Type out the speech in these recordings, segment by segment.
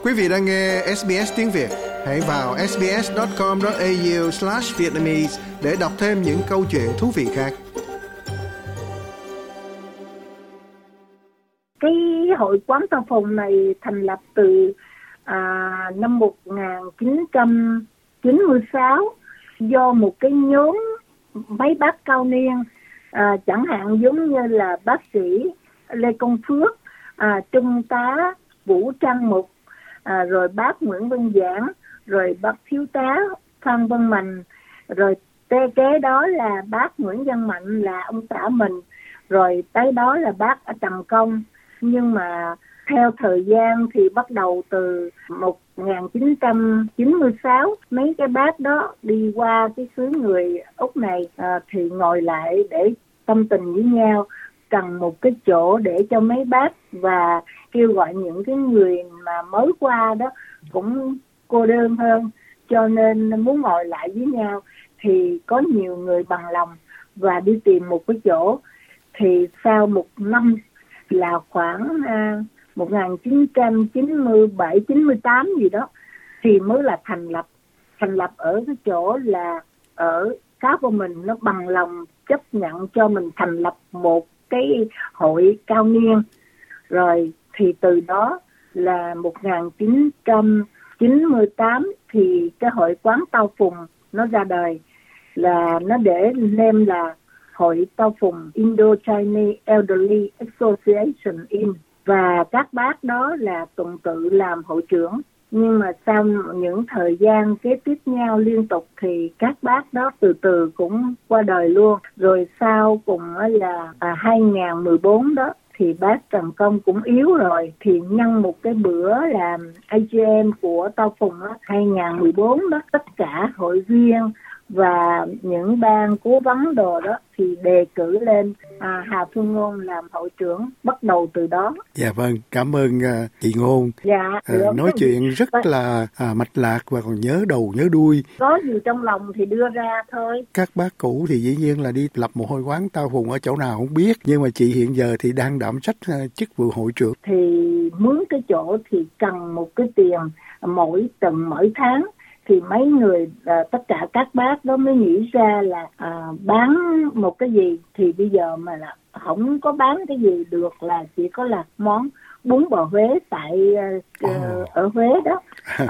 Quý vị đang nghe SBS tiếng Việt. Hãy vào sbs.com.au/vietnamese để đọc thêm những câu chuyện thú vị khác. Cái hội quán Tàu Phùng này thành lập từ năm 1996 do một cái nhóm mấy bác cao niên, chẳng hạn giống như là bác sĩ Lê Công Phước, Trung tá Vũ Trang Mục, rồi bác Nguyễn Văn Giảng, rồi bác thiếu tá Phan Văn Mạnh, rồi kế đó là bác Nguyễn Văn Mạnh là ông xã mình, rồi tới đó là bác Trần Công. Nhưng mà theo thời gian thì bắt đầu từ 1996 mấy cái bác đó đi qua cái xứ người Úc này thì ngồi lại để tâm tình với nhau, cần một cái chỗ để cho mấy bác, và kêu gọi những cái người mà mới qua đó cũng cô đơn hơn, cho nên muốn ngồi lại với nhau. Thì có nhiều người bằng lòng và đi tìm một cái chỗ. Thì sau một năm là khoảng 1997-98 gì đó thì mới là thành lập ở cái chỗ là ở Cá của mình, nó bằng lòng chấp nhận cho mình thành lập một cái hội cao niên. Rồi thì từ đó là 1998 thì cái hội quán Tàu Phùng nó ra đời, là nó để name là Hội Tàu Phùng Indo-Chinese Elderly Association in, và các bác đó là tuần tự làm hội trưởng. Nhưng mà sau những thời gian kế tiếp nhau liên tục thì các bác đó từ từ cũng qua đời luôn. Rồi sau cùng là 2014 đó thì bác Trần Công cũng yếu rồi, thì nhân một cái bữa làm AGM của Tàu Phùng 2014 đó, tất cả hội viên và những ban cố vấn đồ đó thì đề cử lên Hà Phương Ngôn làm hội trưởng, bắt đầu từ đó. Dạ vâng, cảm ơn chị Ngôn. Dạ, nói chuyện rất là mạch lạc và còn nhớ đầu nhớ đuôi. Có gì trong lòng thì đưa ra thôi. Các bác cũ thì dĩ nhiên là đi lập một hội quán Tàu Phùng ở chỗ nào không biết, nhưng mà chị hiện giờ thì đang đảm trách chức vụ hội trưởng. Thì mướn cái chỗ thì cần một cái tiền mỗi tháng. Thì mấy người, tất cả các bác đó mới nghĩ ra là bán một cái gì, thì bây giờ mà là không có bán cái gì được, là chỉ có là món bún bò Huế tại ở Huế đó.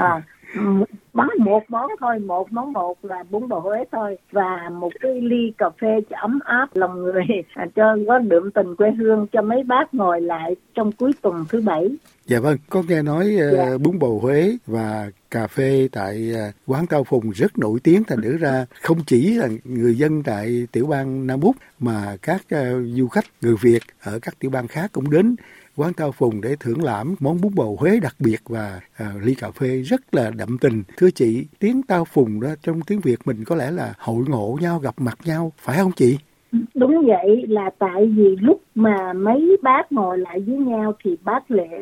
Bán một món thôi, một là bún bò Huế thôi, và một cái ly cà phê cho ấm áp lòng người, cho có đượm tình quê hương cho mấy bác ngồi lại trong cuối tuần thứ Bảy. Dạ vâng, có nghe nói bún bò Huế và cà phê tại quán Tàu Phùng rất nổi tiếng, thành thử ra không chỉ là người dân tại tiểu bang Nam Úc mà các du khách người Việt ở các tiểu bang khác cũng đến quán Tàu Phùng để thưởng lãm món bún bò Huế đặc biệt và ly cà phê rất là đậm tình. Thưa chị, tiếng Tàu Phùng đó trong tiếng Việt mình có lẽ là hội ngộ nhau, gặp mặt nhau, phải không chị? Đúng vậy, là tại vì lúc mà mấy bác ngồi lại với nhau thì bác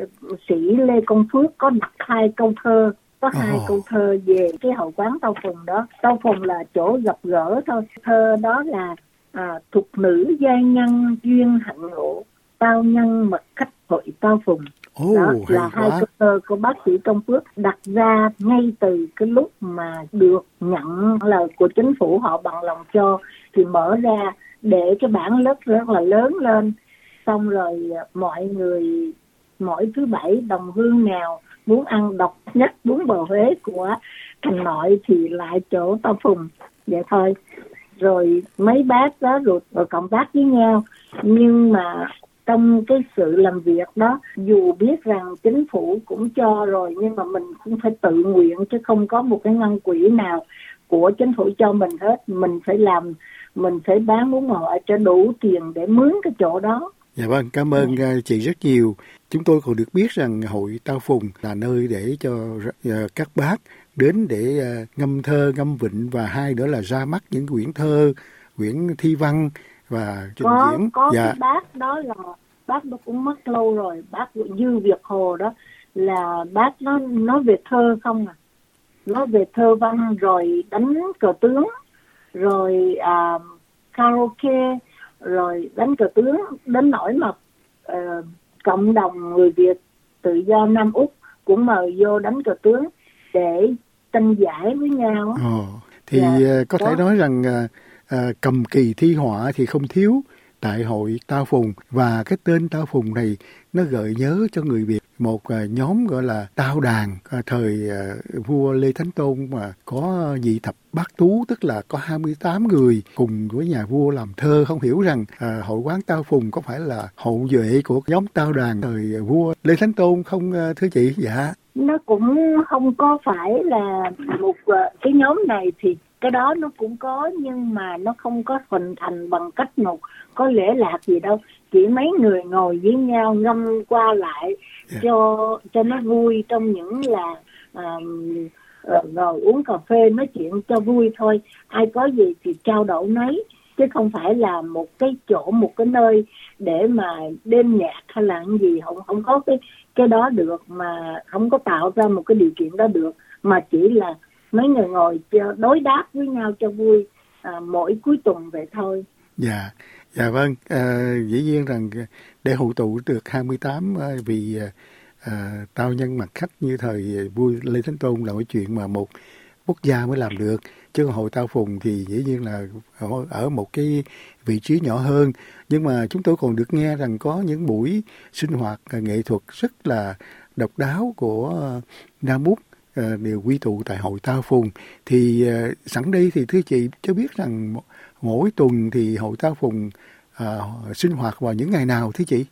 sĩ Lê Công Phước có đặt hai câu thơ. Hai câu thơ về cái hội quán Tàu Phùng đó. Tàu Phùng là chỗ gặp gỡ thôi. Thơ đó là thục nữ giai nhân duyên hạnh ngộ, tao nhân mật khách hội Tàu Phùng. Đó là hai câu thơ của bác sĩ Công Phước đặt ra ngay từ cái lúc mà được nhận lời của chính phủ, họ bằng lòng cho thì mở ra để cái bảng lớp rất là lớn lên. Xong rồi mọi người mỗi thứ Bảy đồng hương nào muốn ăn độc nhất bún bò Huế của Thành Nội thì lại chỗ Tàu Phùng, vậy thôi. Rồi mấy bác đó rồi cộng tác với nhau. Nhưng mà trong cái sự làm việc đó, dù biết rằng chính phủ cũng cho rồi, nhưng mà mình cũng phải tự nguyện, chứ không có một cái ngân quỹ nào của chính phủ cho mình hết. Mình phải làm, mình phải bán bún bò cho đủ tiền để mướn cái chỗ đó. Dạ vâng, cảm ơn chị rất nhiều. Chúng tôi còn được biết rằng hội Tàu Phùng là nơi để cho các bác đến để ngâm thơ, ngâm vịnh, và hai nữa là ra mắt những quyển thơ, quyển thi văn và trình diễn. Có cái bác đó là bác đó cũng mất lâu rồi, bác Dư Việt Hồ đó, là bác nói về thơ không à, nói về thơ văn, rồi đánh cờ tướng, rồi karaoke, rồi đánh cờ tướng đến nỗi mà cộng đồng người Việt tự do Nam Úc cũng mời vô đánh cờ tướng để tranh giải với nhau. Thì có thể nói rằng cầm kỳ thi họa thì không thiếu tại hội Tao Phùng, và cái tên Tao Phùng này nó gợi nhớ cho người Việt một nhóm gọi là Tao Đàn thời vua Lê Thánh Tôn, mà có vị thập bát tú, tức là có 28 người cùng với nhà vua làm thơ. Không hiểu rằng hội quán Tao Phùng có phải là hậu duệ của nhóm Tao Đàn thời vua Lê Thánh Tôn không thưa chị? Dạ, nó cũng không có phải là một cái nhóm này, thì cái đó nó cũng có, nhưng mà nó không có hình thành bằng cách một có lễ lạc gì đâu, chỉ mấy người ngồi với nhau ngâm qua lại cho nó vui, trong những là ngồi uống cà phê nói chuyện cho vui thôi, ai có gì thì trao đổi nấy, chứ không phải là một cái chỗ, một cái nơi để mà đêm nhạc hay là gì, không có cái đó được, mà không có tạo ra một cái điều kiện đó được, mà chỉ là mấy người ngồi đối đáp với nhau cho vui mỗi cuối tuần vậy thôi. Dạ, vâng, dĩ nhiên rằng để hội tụ được 28 vị tao nhân mặt khách như thời vua Lê Thánh Tôn là cái chuyện mà một quốc gia mới làm được, chứ hội Tao Phùng thì dĩ nhiên là ở một cái vị trí nhỏ hơn. Nhưng mà chúng tôi còn được nghe rằng có những buổi sinh hoạt nghệ thuật rất là độc đáo của Nam Úc đều quy tụ tại hội Tao Phùng. Thì sẵn đây thì thưa chị cho biết rằng mỗi tuần thì hội Tao Phùng sinh hoạt vào những ngày nào thưa chị?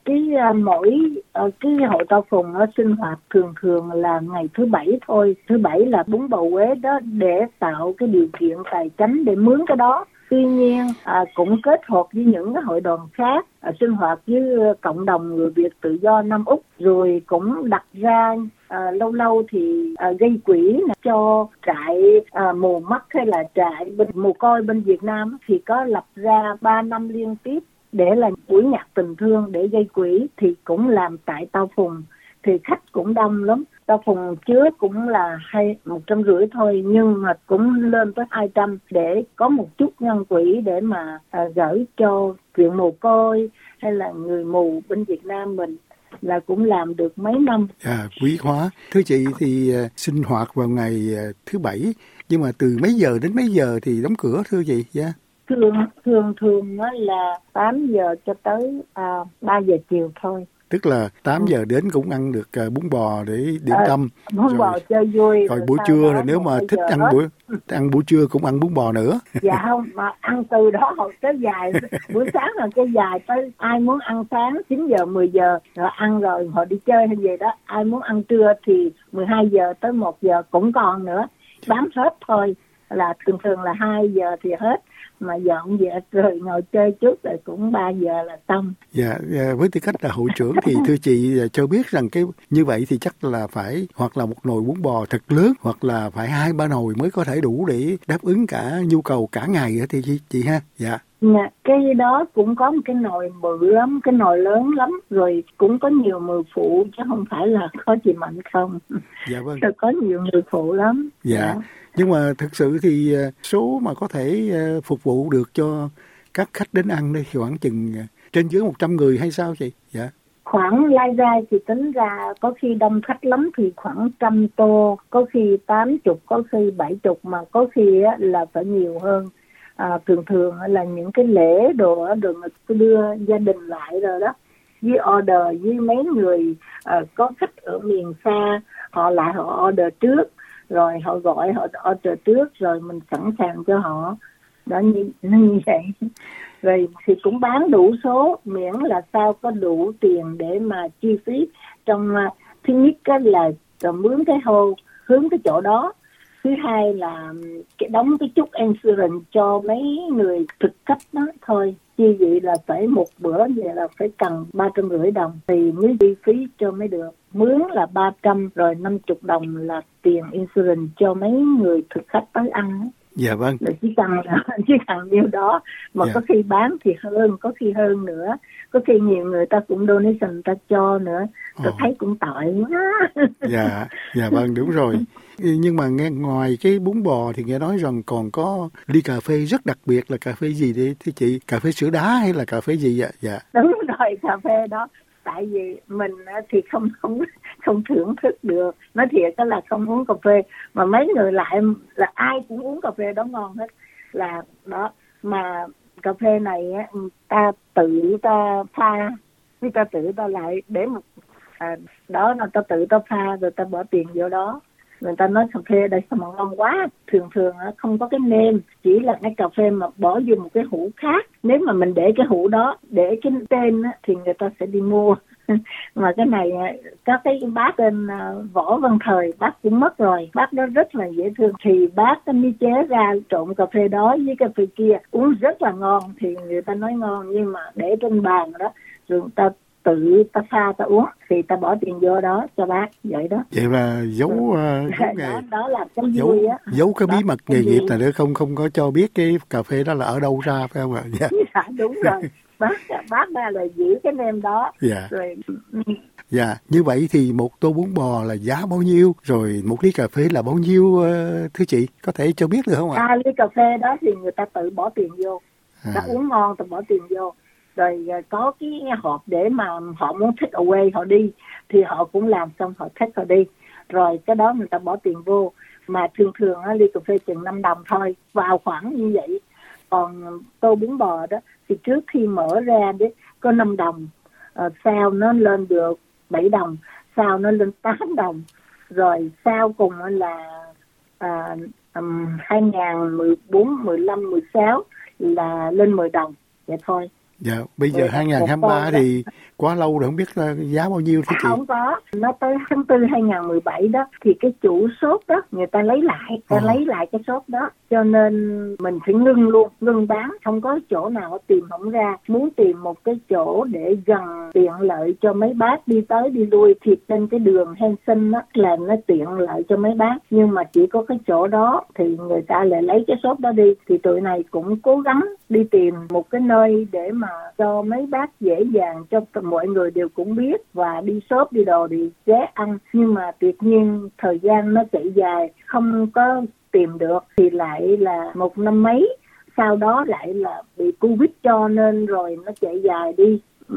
Cái hội Tao Phùng nó sinh hoạt thường là ngày thứ Bảy thôi. Thứ Bảy là bún bò Huế đó, để tạo cái điều kiện tài chánh để mướn cái đó. Tuy nhiên cũng kết hợp với những cái hội đoàn khác sinh hoạt với cộng đồng người Việt tự do Nam Úc, rồi cũng đặt ra lâu lâu thì gây quỹ cho trại mù mắt hay là trại mồ côi bên Việt Nam, thì có lập ra 3 năm liên tiếp để là buổi nhạc tình thương để gây quỹ, thì cũng làm tại Tao Phùng, thì khách cũng đông lắm. Tao Phùng chứa cũng là 150 thôi, nhưng mà cũng lên tới 200 để có một chút ngân quỹ để mà gửi cho viện mồ côi hay là người mù bên Việt Nam mình, là cũng làm được mấy năm. Quý hóa. Thưa chị thì sinh hoạt vào ngày thứ Bảy, nhưng mà từ mấy giờ đến mấy giờ thì đóng cửa thưa chị? Thường nó là 8 giờ cho tới 3 giờ chiều thôi. Tức là 8 giờ đến cũng ăn được bún bò để điểm tâm. Bún bò chơi vui. Rồi buổi trưa là nếu mà thích ăn buổi trưa cũng ăn bún bò nữa. Dạ không, mà ăn từ đó tới dài. Buổi sáng là cái dài tới ai muốn ăn sáng 9 giờ 10 giờ rồi ăn rồi họ đi chơi hay gì đó. Ai muốn ăn trưa thì 12 giờ tới 1 giờ cũng còn nữa. Bám hết thôi, là thường là 2 giờ thì hết. Mà dọn dẹp rồi ngồi chơi chút rồi cũng 3 giờ là xong. Dạ, với tư cách là hội trưởng thì thưa chị cho biết rằng cái như vậy thì chắc là phải hoặc là một nồi bún bò thật lớn, hoặc là phải 2-3 nồi mới có thể đủ để đáp ứng cả nhu cầu cả ngày đó thì chị ha. Dạ. Cái đó cũng có một cái nồi bự lắm, cái nồi lớn lắm, rồi cũng có nhiều người phụ chứ không phải là có chị Mạnh không. Dạ vâng. Rồi có nhiều người phụ lắm. Dạ. Nhưng mà thực sự thì số mà có thể phục vụ được cho các khách đến ăn đây khoảng chừng trên dưới 100 người hay sao chị? Dạ. Khoảng lai rai thì tính ra có khi đông khách lắm thì khoảng 100 tô, có khi 80, có khi 70, mà có khi là phải nhiều hơn. Thường là những cái lễ đồ người đưa gia đình lại rồi đó, với order với mấy người có khách ở miền xa, họ order trước, rồi họ gọi họ order trước rồi mình sẵn sàng cho họ đó, như vậy. Rồi thì cũng bán đủ số, miễn là sao có đủ tiền để mà chi phí trong thứ nhất là mướn cái hô hướng cái chỗ đó, thứ hai là đóng cái chút insurance cho mấy người thực khách đó thôi. Như vậy là phải một bữa vậy là phải cần 350 đồng thì mới chi phí cho mới được. Mướn là 300 rồi 50 đồng là tiền insurance cho mấy người thực khách tới ăn. Dạ vâng. Chỉ cần nhiêu đó mà có khi bán thì hơn, có khi hơn nữa, có khi nhiều người ta cũng donation ta cho nữa. Tôi thấy cũng tội quá. Dạ vâng, đúng rồi. Nhưng mà nghe ngoài cái bún bò thì nghe nói rằng còn có ly cà phê rất đặc biệt, là cà phê gì đấy thưa chị? Cà phê sữa đá hay là cà phê gì ạ? Dạ. Đúng rồi, cà phê đó. tại vì mình thì không thưởng thức được, nói thiệt đó là không uống cà phê, mà mấy người lại là ai cũng uống cà phê đó ngon hết, là đó. Mà cà phê này á, ta tự ta pha, ta tự ta lại để một đó, là ta tự ta pha rồi ta bỏ tiền vô đó. Người ta nói cà phê đây sao mà ngon quá, thường không có cái nêm, chỉ là cái cà phê mà bỏ vô một cái hũ khác. Nếu mà mình để cái hũ đó, để cái tên á, thì người ta sẽ đi mua. Mà cái này có cái bác tên Võ Văn Thời, bác cũng mất rồi, bác đó rất là dễ thương, thì bác mới chế ra trộn cà phê đó với cà phê kia uống rất là ngon. Thì người ta nói ngon, nhưng mà để trên bàn đó rồi ta tự ta pha ta uống thì ta bỏ tiền vô đó cho bác vậy đó. Vậy là giấu nghề đó là cái vui á, giấu cái bí mật nghề nghiệp là để không có cho biết cái cà phê đó là ở đâu ra, phải không ạ? Dạ, đúng rồi. Bác ra là giữ cái nêm đó. Dạ. Rồi. Dạ, như vậy thì một tô bún bò là giá bao nhiêu, rồi một ly cà phê là bao nhiêu thưa chị, có thể cho biết được không ạ? Ly cà phê đó thì người ta tự bỏ tiền vô, ta uống ngon ta bỏ tiền vô. Rồi có cái hộp để mà họ muốn take away họ đi thì họ cũng làm xong họ take họ đi, rồi cái đó người ta bỏ tiền vô. Mà thường ly cà phê chừng 5 đồng thôi, vào khoảng như vậy. Còn tô bún bò đó thì trước khi mở ra đấy có 5 đồng, sau nó lên được 7 đồng, sau nó lên 8 đồng, rồi sau cùng là 2014, 15, 16 là lên 10 đồng vậy thôi. Dạ, bây giờ 2023 thì quá lâu rồi, không biết là giá bao nhiêu thưa chị? Không có, nó tới tháng 4 2017 đó thì cái chủ shop đó người ta lấy lại cái shop đó, cho nên mình phải ngưng bán, không có chỗ nào tìm không ra. Muốn tìm một cái chỗ để gần tiện lợi cho mấy bác đi tới đi lui thì trên cái đường Henson đó là nó tiện lợi cho mấy bác, nhưng mà chỉ có cái chỗ đó thì người ta lại lấy cái shop đó đi. Thì tụi này cũng cố gắng đi tìm một cái nơi để mà cho mấy bác dễ dàng, cho mọi người đều cũng biết và đi shop đi đồ đi ghé ăn. Nhưng mà tuyệt nhiên thời gian nó chạy dài không có tìm được thì lại là 1 năm mấy, sau đó lại là bị Covid cho nên rồi nó chạy dài đi.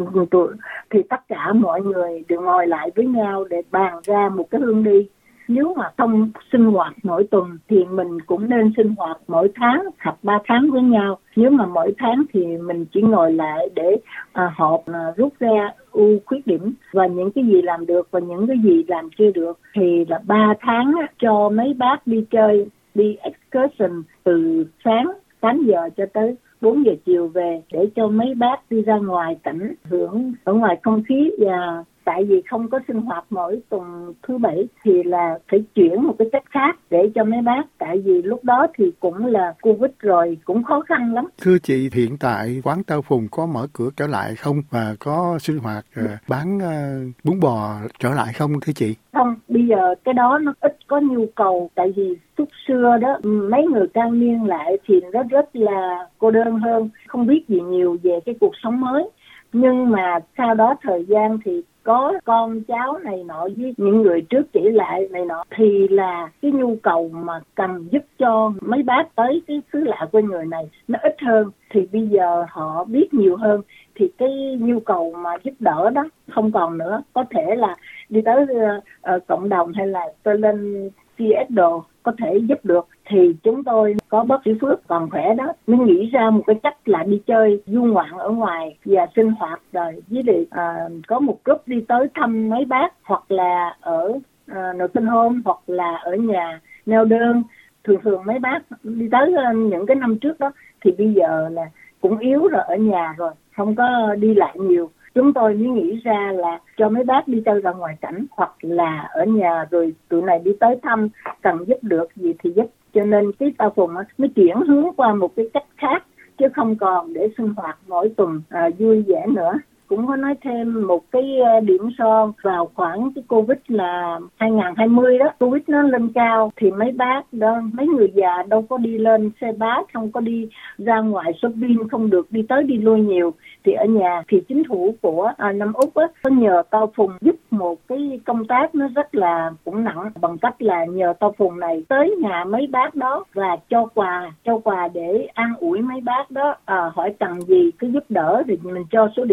Thì tất cả mọi người đều ngồi lại với nhau để bàn ra một cái hướng đi. Nếu mà không sinh hoạt mỗi tuần thì mình cũng nên sinh hoạt mỗi tháng hoặc 3 tháng với nhau. Nếu mà mỗi tháng thì mình chỉ ngồi lại để họp, rút ra ưu khuyết điểm và những cái gì làm được và những cái gì làm chưa được. Thì là 3 tháng cho mấy bác đi chơi, đi excursion từ sáng 8 giờ cho tới 4 giờ chiều về, để cho mấy bác đi ra ngoài cảnh hưởng ở ngoài không khí. Và tại vì không có sinh hoạt mỗi tuần thứ Bảy thì là phải chuyển một cái cách khác để cho mấy bác, tại vì lúc đó thì cũng là Covid rồi, cũng khó khăn lắm. Thưa chị, hiện tại quán Tàu Phùng có mở cửa trở lại không và có sinh hoạt bán bún bò trở lại không thưa chị? Không, bây giờ cái đó nó ít có nhu cầu, tại vì lúc xưa đó mấy người cao niên lại thì nó rất là cô đơn hơn, không biết gì nhiều về cái cuộc sống mới. Nhưng mà sau đó thời gian thì có con cháu này nọ với những người trước chỉ lại này nọ, thì là cái nhu cầu mà cần giúp cho mấy bác tới cái xứ lạ quê người này nó ít hơn. Thì bây giờ họ biết nhiều hơn thì cái nhu cầu mà giúp đỡ đó không còn nữa. Có thể là đi tới cộng đồng hay là tôi lên CS đồ có thể giúp được. Thì chúng tôi có bác sĩ Phước còn khỏe đó mới nghĩ ra một cái cách là đi chơi du ngoạn ở ngoài và sinh hoạt, rồi với lại có một group đi tới thăm mấy bác hoặc là ở nội sinh home hoặc là ở nhà neo đơn. Thường mấy bác đi tới những cái năm trước đó thì bây giờ là cũng yếu rồi, ở nhà rồi không có đi lại nhiều. Chúng tôi mới nghĩ ra là cho mấy bác đi chơi ra ngoài cảnh hoặc là ở nhà, rồi tụi này đi tới thăm cần giúp được gì thì giúp. Cho nên cái Tàu Phùng nó chuyển hướng qua một cái cách khác, chứ không còn để sinh hoạt mỗi tuần vui vẻ nữa. Cũng có nói thêm một cái điểm son vào khoảng cái Covid là 2020 đó, Covid nó lên cao thì mấy bác đó, mấy người già đâu có đi lên xe bus, không có đi ra ngoài shopping, không được đi tới đi lui nhiều, thì ở nhà thì chính phủ của Nam Úc á có nhờ Tàu Phùng giúp một cái công tác nó rất là cũng nặng, bằng cách là nhờ Tàu Phùng này tới nhà mấy bác đó và cho quà để an ủi mấy bác đó. Hỏi cần gì cứ giúp đỡ thì mình cho số điện thoại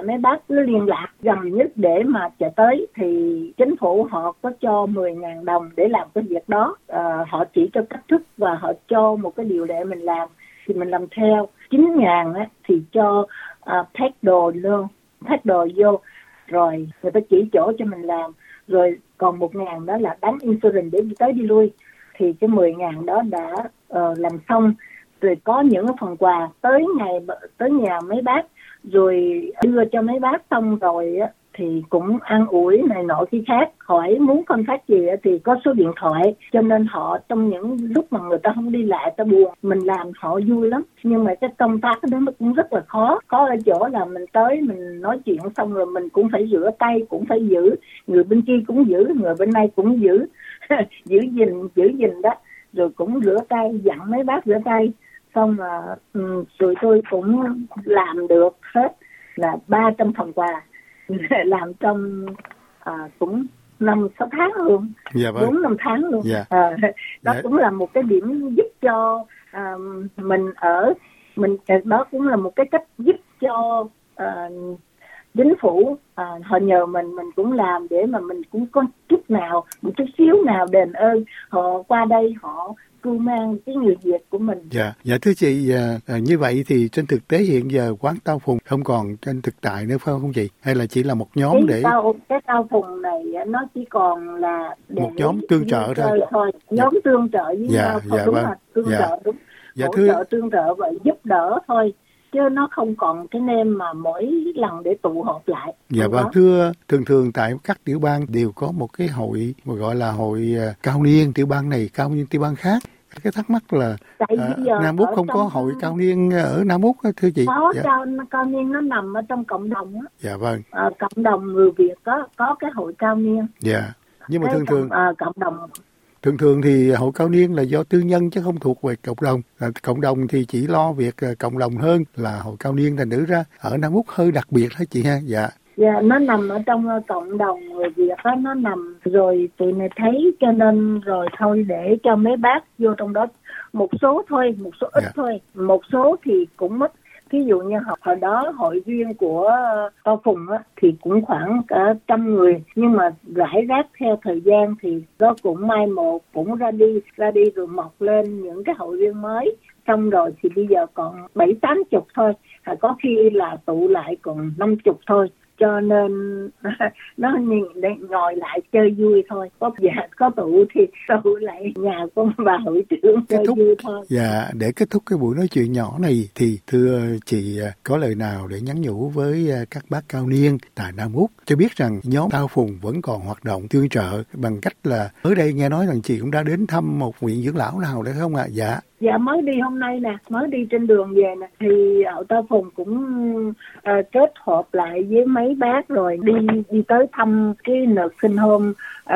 mấy bác cứ liên lạc gần nhất để mà chạy tới, thì chính phủ họ có cho 10.000 đồng để làm cái việc đó. Họ chỉ cho cách thức và họ cho một cái điều lệ mình làm, thì mình làm theo. 9.000 á thì cho pack đồ vô, rồi người ta chỉ chỗ cho mình làm, rồi còn 1.000 đó là đánh insurance để đi tới đi lui. Thì cái 10.000 đó đã làm xong, rồi có những phần quà tới nhà mấy bác, rồi đưa cho mấy bác xong rồi á, thì cũng an ủi này nọ khi khác. Hỏi muốn contact gì á, thì có số điện thoại, cho nên họ trong những lúc mà người ta không đi lại, ta buồn, mình làm họ vui lắm. Nhưng mà cái công tác đó nó cũng rất là khó ở chỗ là mình tới mình nói chuyện xong rồi mình cũng phải rửa tay, cũng phải giữ, người bên kia cũng giữ, người bên này cũng giữ giữ gìn đó, rồi cũng rửa tay, dặn mấy bác rửa tay. Xong là tụi tôi cũng làm được hết là 300 phần quà, làm trong cũng 5-6 tháng luôn, 4-5 tháng luôn. Đó cũng là một cái điểm giúp cho mình đó cũng là một cái cách giúp cho chính phủ họ nhờ mình cũng làm để mà mình cũng có một chút xíu nào đền ơn họ qua đây họ cưu mang cái người Việt của mình. Dạ thưa chị, như vậy thì trên thực tế hiện giờ quán Tàu Phùng không còn trên thực tại nữa phải không chị? Hay là chỉ là một nhóm cái Tàu Phùng này nó chỉ còn là một nhóm tương trợ thôi. Nhóm tương trợ với nhau, đúng rồi, tương trợ đúng. Hỗ trợ tương trợ và giúp đỡ thôi, chứ nó không còn cái nêm mà mỗi lần để tụ họp lại. Và thưa, thường tại các tiểu bang đều có một cái hội mà gọi là hội cao niên tiểu bang này, cao niên tiểu bang khác. Cái thắc mắc là Nam Úc không có hội cao niên ở Nam Úc thưa chị? Có, cao niên nó nằm ở trong cộng đồng á. Dạ vâng. Cộng đồng người Việt có cái hội cao niên. Dạ. Nhưng mà cộng đồng thường thì hội cao niên là do tư nhân chứ không thuộc về cộng đồng. Cộng đồng thì chỉ lo việc cộng đồng hơn là hội cao niên, thành nữ ra ở Nam Úc hơi đặc biệt đó chị ha. Dạ. Dạ, nó nằm ở trong cộng đồng người Việt đó, nó nằm rồi tụi này thấy cho nên rồi thôi để cho mấy bác vô trong đó, một số ít thôi, một số thì cũng mất. Ví dụ như hồi đó hội viên của Tàu Phùng á, thì cũng khoảng cả 100 người, nhưng mà rải rác theo thời gian thì nó cũng mai một, cũng ra đi rồi mọc lên những cái hội viên mới. Xong rồi thì bây giờ còn 70-80 thôi, có khi là tụ lại còn 50 thôi. Cho nên nó ngồi lại chơi vui thôi, có tụ thì tụ lại nhà của bà hội trưởng chơi vui thôi. Dạ, để kết thúc cái buổi nói chuyện nhỏ này thì thưa chị có lời nào để nhắn nhủ với các bác cao niên tại Nam Úc cho biết rằng nhóm Tàu Phùng vẫn còn hoạt động tương trợ bằng cách là ở đây nghe nói rằng chị cũng đã đến thăm một viện dưỡng lão nào đấy không ạ? Dạ mới đi hôm nay nè, mới đi trên đường về nè, thì ở Tàu Phùng cũng kết hợp lại với mấy bác rồi đi tới thăm cái nursing home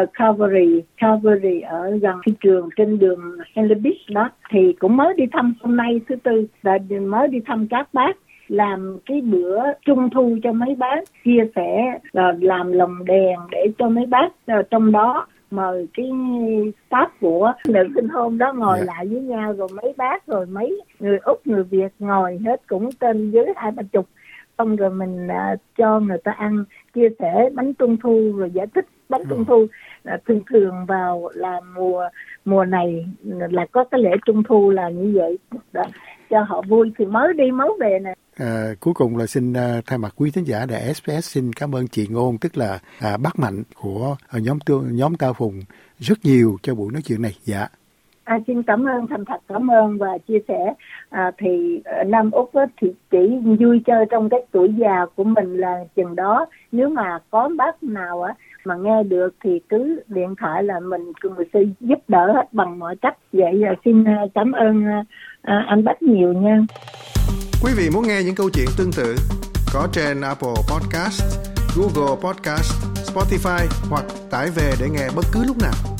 Calvary ở gần thị trường trên đường Henley Beach đó, thì cũng mới đi thăm hôm nay thứ Tư, là mới đi thăm các bác, làm cái bữa trung thu cho mấy bác, chia sẻ làm lồng đèn để cho mấy bác trong đó. Mời cái staff của nursing home đó ngồi lại với nhau, rồi mấy bác rồi mấy người Úc người Việt ngồi hết cũng trên dưới 20-30, xong rồi mình cho người ta ăn, chia sẻ bánh trung thu rồi giải thích bánh trung thu. Thường vào là mùa này là có cái lễ trung thu là như vậy đó, cho họ vui. Thì mới đi mới về nè. Cuối cùng là xin thay mặt quý thính giả đài SBS xin cảm ơn chị Ngôn, tức là bác Mạnh của nhóm Tàu Phùng rất nhiều cho buổi nói chuyện này. Dạ. Xin cảm ơn, thành thật cảm ơn và chia sẻ. Thì Nam Úc á, thì chỉ vui chơi trong cái tuổi già của mình là chừng đó. Nếu mà có bác nào á mà nghe được thì cứ điện thoại là mình sẽ giúp đỡ hết bằng mọi cách. Vậy xin cảm ơn anh Bách nhiều nha. Quý vị muốn nghe những câu chuyện tương tự có trên Apple Podcast, Google Podcast, Spotify hoặc tải về để nghe bất cứ lúc nào.